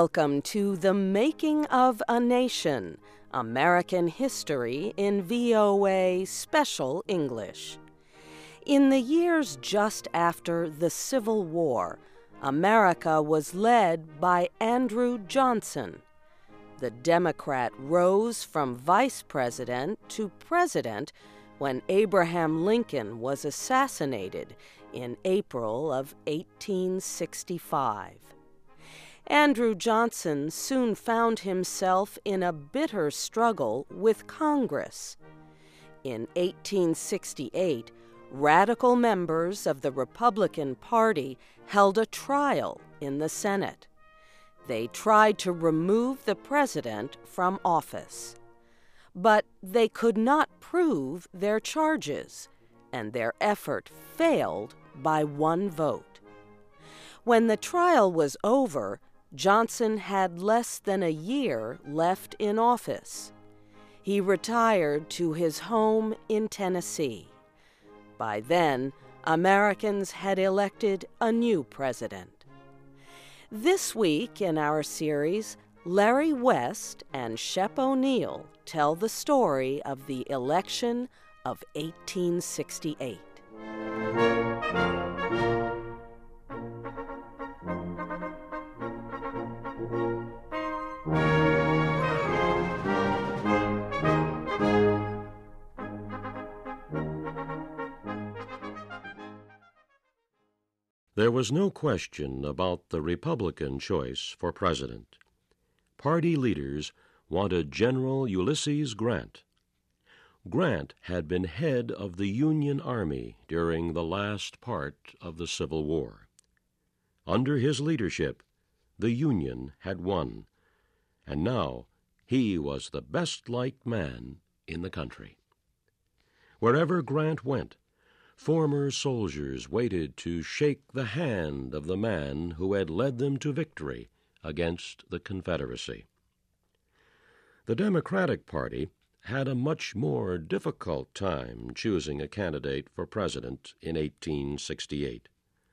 Welcome to The Making of a Nation, American History in VOA Special English. In the years just after the Civil War, America was led by Andrew Johnson. The Democrat rose from vice president to president when Abraham Lincoln was assassinated in April of 1865. Andrew Johnson soon found himself in a bitter struggle with Congress. In 1868, radical members of the Republican Party held a trial in the Senate. They tried to remove the president from office. But they could not prove their charges, and their effort failed by one vote. When the trial was over, Johnson had less than a year left in office. He retired to his home in Tennessee. By then, Americans had elected a new president. This week in our series, Larry West and Shep O'Neill tell the story of the election of 1868. There was no question about the Republican choice for president. Party leaders wanted General Ulysses Grant. Grant had been head of the Union Army during the last part of the Civil War. Under his leadership, the Union had won, and now he was the best-liked man in the country. Wherever Grant went, former soldiers waited to shake the hand of the man who had led them to victory against the Confederacy. The Democratic Party had a much more difficult time choosing a candidate for president in 1868.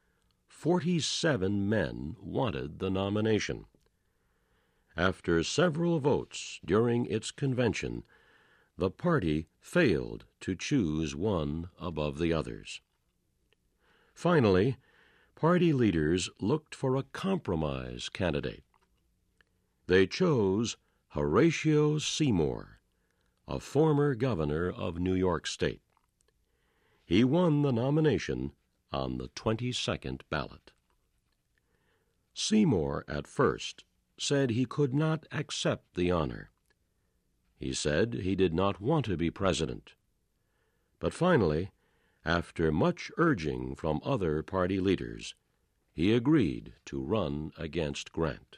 47 men wanted the nomination. After several votes during its convention, the party failed to choose one above the others. Finally, party leaders looked for a compromise candidate. They chose Horatio Seymour, a former governor of New York State. He won the nomination on the 22nd ballot. Seymour at first said he could not accept the honor. He said he did not want to be president. But finally, after much urging from other party leaders, he agreed to run against Grant.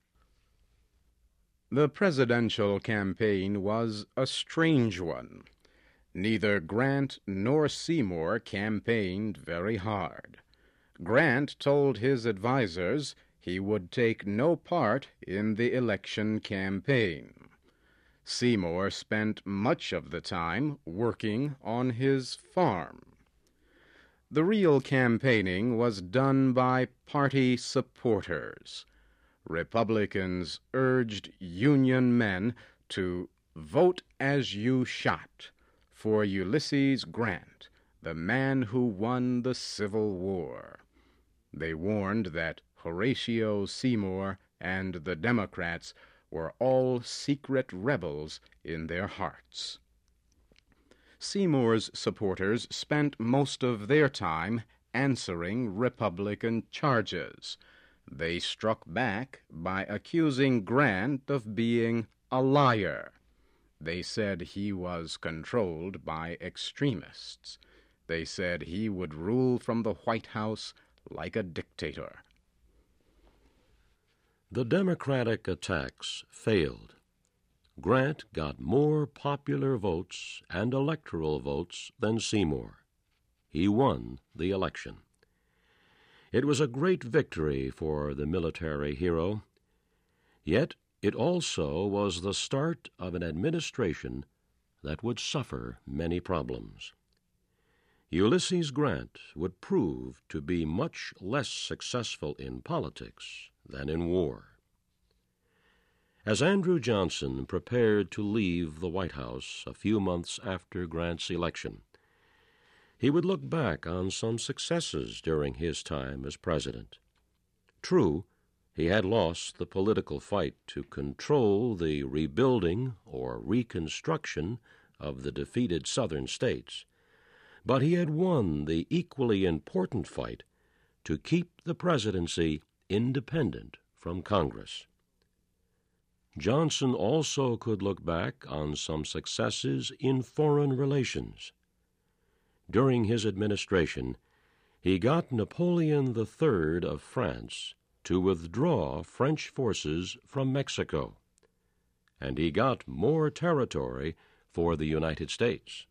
The presidential campaign was a strange one. Neither Grant nor Seymour campaigned very hard. Grant told his advisers he would take no part in the election campaign. Seymour spent much of the time working on his farm. The real campaigning was done by party supporters. Republicans urged Union men to vote as you shot for Ulysses Grant, the man who won the Civil War. They warned that Horatio Seymour and the Democrats were all secret rebels in their hearts. Seymour's supporters spent most of their time answering Republican charges. They struck back by accusing Grant of being a liar. They said he was controlled by extremists. They said he would rule from the White House like a dictator. The Democratic attacks failed. Grant got more popular votes and electoral votes than Seymour. He won the election. It was a great victory for the military hero, yet it also was the start of an administration that would suffer many problems. Ulysses Grant would prove to be much less successful in politics than in war. As Andrew Johnson prepared to leave the White House a few months after Grant's election, he would look back on some successes during his time as president. True, he had lost the political fight to control the rebuilding or reconstruction of the defeated Southern states, but he had won the equally important fight to keep the presidency independent from Congress. Johnson also could look back on some successes in foreign relations. During his administration, he got Napoleon III of France to withdraw French forces from Mexico, and he got more territory for the United States.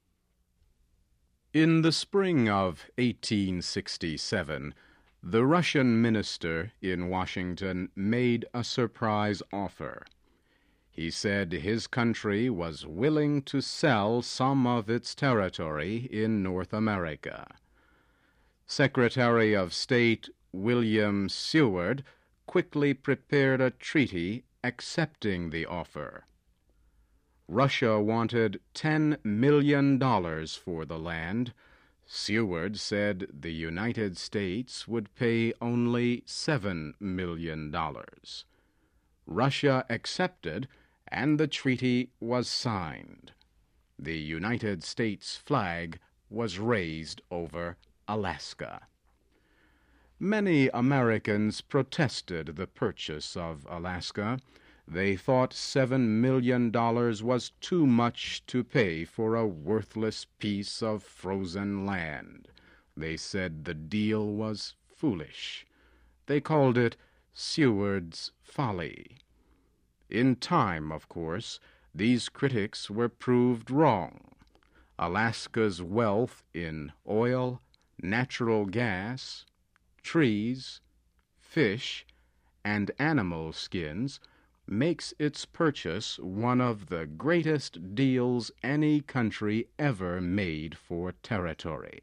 In the spring of 1867, the Russian minister in Washington made a surprise offer. He said his country was willing to sell some of its territory in North America. Secretary of State William Seward quickly prepared a treaty accepting the offer. Russia wanted $10 million for the land. Seward said the United States would pay only $7 million. Russia accepted, and the treaty was signed. The United States flag was raised over Alaska. Many Americans protested the purchase of Alaska. They thought $7 million was too much to pay for a worthless piece of frozen land. They said the deal was foolish. They called it Seward's folly. In time, of course, these critics were proved wrong. Alaska's wealth in oil, natural gas, trees, fish, and animal skins makes its purchase one of the greatest deals any country ever made for territory.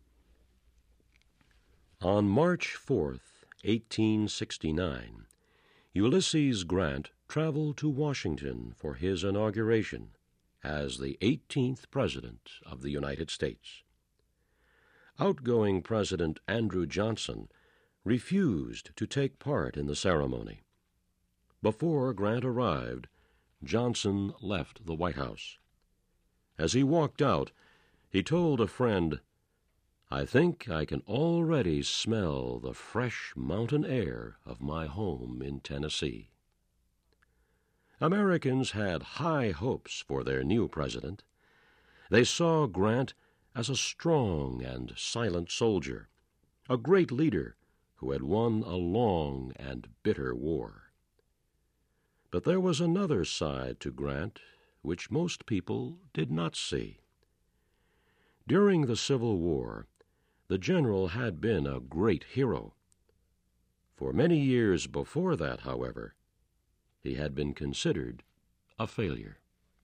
On March 4th, 1869, Ulysses Grant traveled to Washington for his inauguration as the 18th President of the United States. Outgoing President Andrew Johnson refused to take part in the ceremony. Before Grant arrived, Johnson left the White House. As he walked out, he told a friend, "I think I can already smell the fresh mountain air of my home in Tennessee." Americans had high hopes for their new president. They saw Grant as a strong and silent soldier, a great leader who had won a long and bitter war. But there was another side to Grant which most people did not see. During the Civil War, the general had been a great hero. For many years before that, however, he had been considered a failure.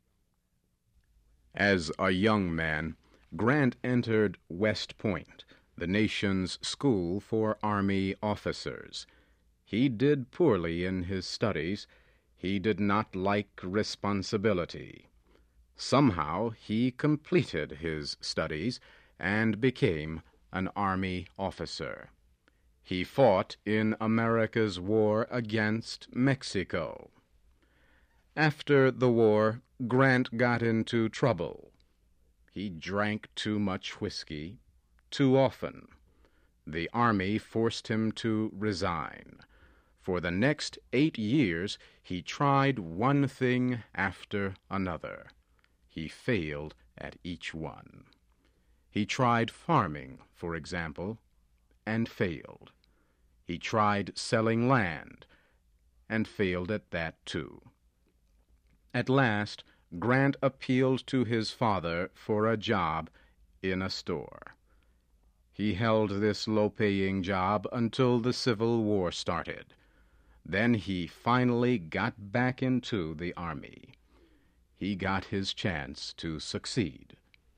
As a young man, Grant entered West Point, the nation's school for Army officers. He did poorly in his studies. He did not like responsibility. Somehow he completed his studies and became an Army officer. He fought in America's war against Mexico. After the war, Grant got into trouble. He drank too much whiskey, too often. The Army forced him to resign. For the next 8 years, he tried one thing after another. He failed at each one. He tried farming, for example, and failed. He tried selling land, and failed at that too. At last, Grant appealed to his father for a job in a store. He held this low-paying job until the Civil War started. Then he finally got back into the Army. He got his chance to succeed.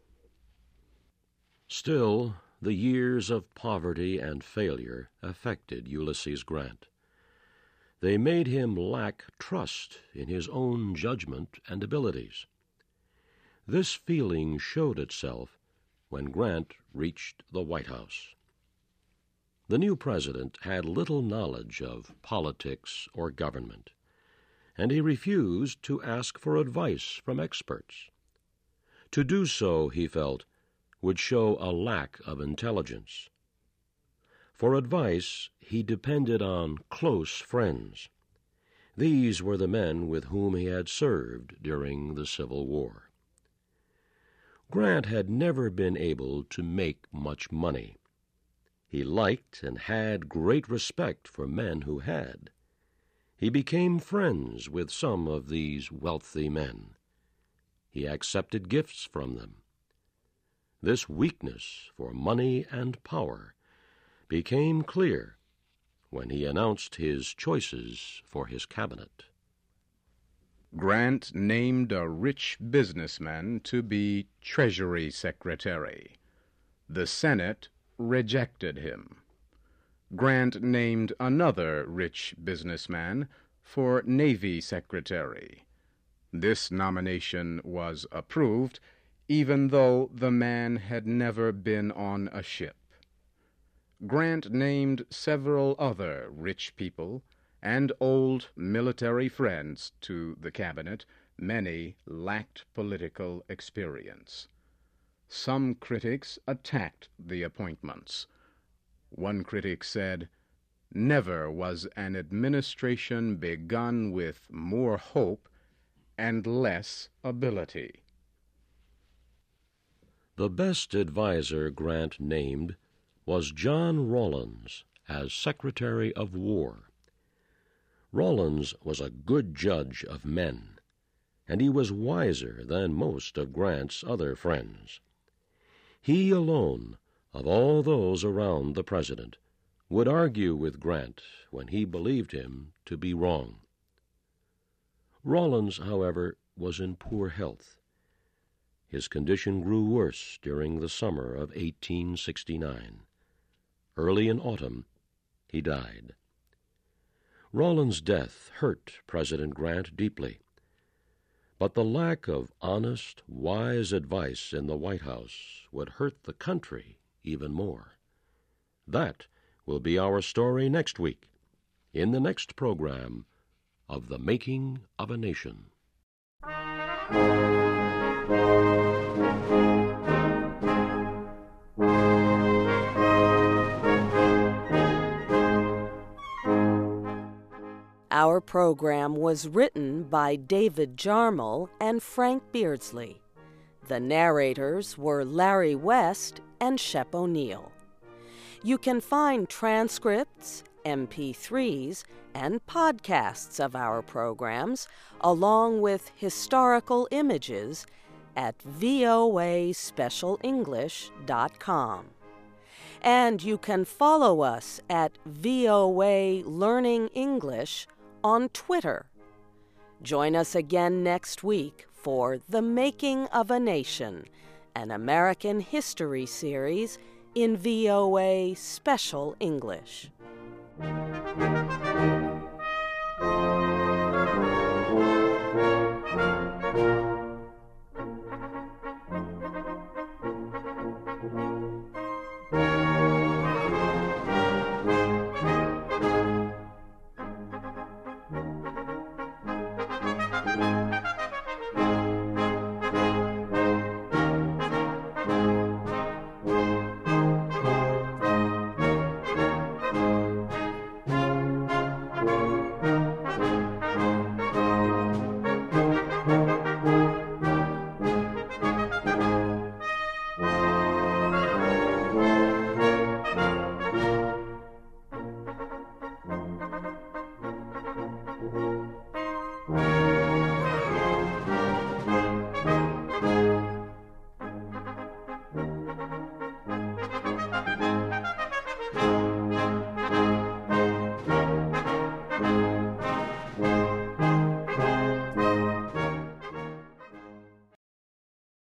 Still, the years of poverty and failure affected Ulysses Grant. They made him lack trust in his own judgment and abilities. This feeling showed itself when Grant reached the White House. The new president had little knowledge of politics or government, and he refused to ask for advice from experts. To do so, he felt, would show a lack of intelligence. For advice, he depended on close friends. These were the men with whom he had served during the Civil War. Grant had never been able to make much money. He liked and had great respect for men who had. He became friends with some of these wealthy men. He accepted gifts from them. This weakness for money and power became clear when he announced his choices for his cabinet. Grant named a rich businessman to be Treasury Secretary. The Senate rejected him. Grant named another rich businessman for Navy Secretary. This nomination was approved, even though the man had never been on a ship. Grant named several other rich people and old military friends to the cabinet. Many lacked political experience. Some critics attacked the appointments. One critic said, "Never was an administration begun with more hope and less ability." The best adviser Grant named was John Rawlins as Secretary of War. Rawlins was a good judge of men, and he was wiser than most of Grant's other friends. He alone, of all those around the president, would argue with Grant when he believed him to be wrong. Rawlins, however, was in poor health. His condition grew worse during the summer of 1869. Early in autumn, he died. Rawlins' death hurt President Grant deeply, but the lack of honest, wise advice in the White House would hurt the country even more. That will be our story next week, in the next program of The Making of a Nation. Our program was written by David Jarmel and Frank Beardsley. The narrators were Larry West and Shep O'Neill. You can find transcripts, MP3s, and podcasts of our programs, along with historical images, at voaspecialenglish.com. And you can follow us at VOA Learning English on Twitter. Join us again next week for The Making of a Nation, an American history series in VOA Special English.